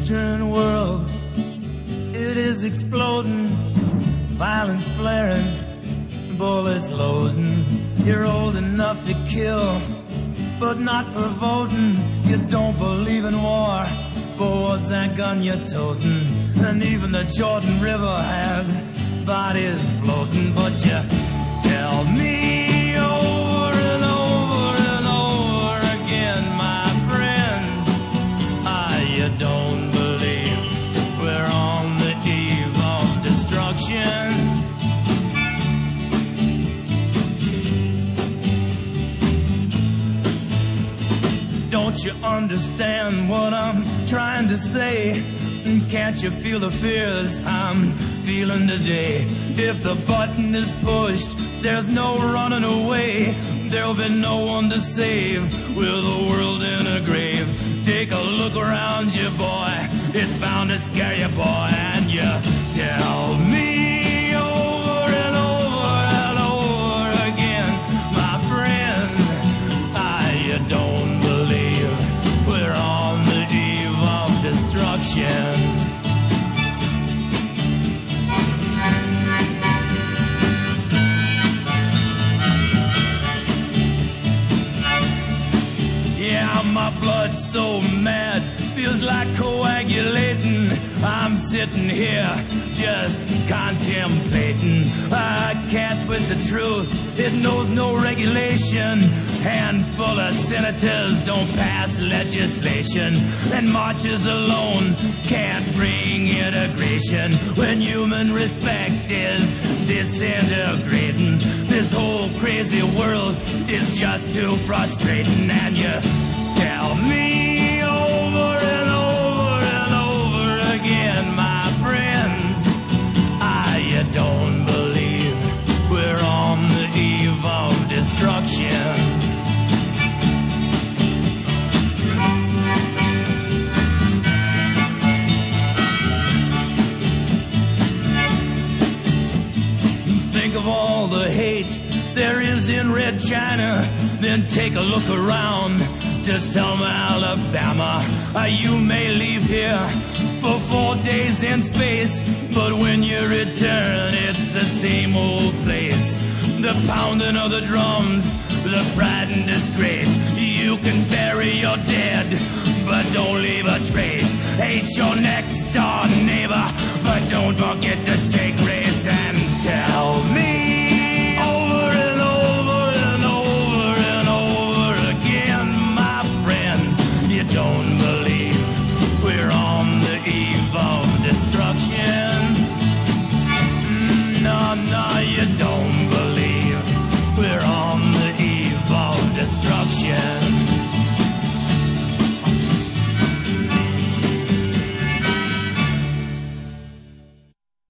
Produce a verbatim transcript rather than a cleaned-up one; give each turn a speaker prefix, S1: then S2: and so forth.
S1: Eastern world, it is exploding, violence flaring, bullets loading. You're old enough to kill, but not for voting. You don't believe in war, but what's that gun you're toting? And even the Jordan River has bodies floating. But you tell me over and over and over again, my friend, ah, you don't believe we're on the eve of destruction. Don't you understand what I'm trying to say? Can't you feel the fears I'm feeling today? If the button is pushed, there's no running away. There'll be no one to save with the world in a grave. Take a look around you, boy. It's bound to scare you, boy. And you tell me over and over and over again, my friend, ah, you don't believe we're on the eve of destruction. Yeah, my blood's so mad, feels like coagulating. I'm sitting here just contemplating. I can't twist the truth, it knows no regulation. Handful of senators don't pass legislation, and marches alone can't bring integration. When human respect is disintegrating, this whole crazy world is just too frustrating. And you tell me over and over and over again, my friend, ah, you don't believe we're on the eve of destruction. Think of all the hate there is in Red China, then take a look around to Selma, Alabama. Uh, you may leave here for four days in space, but when you return, it's the same old place. The pounding of the drums, the pride and disgrace. You can bury your dead, but don't leave a trace. Hate your next door neighbor, but don't forget to